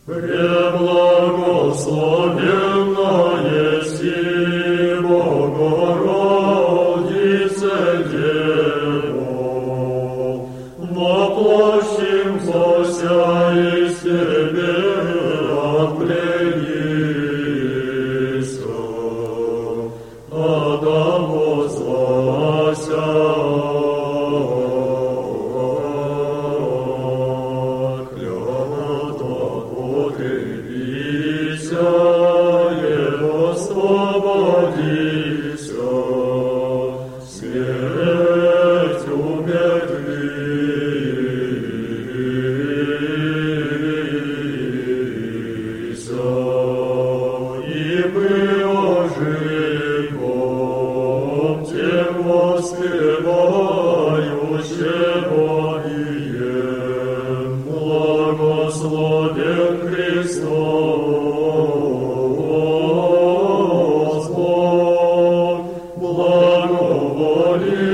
Преблагословенная си Богородице Дева, воплощимся из Тебе отпленися, Адам возвася. Благословен Христос, Бог, благоволи.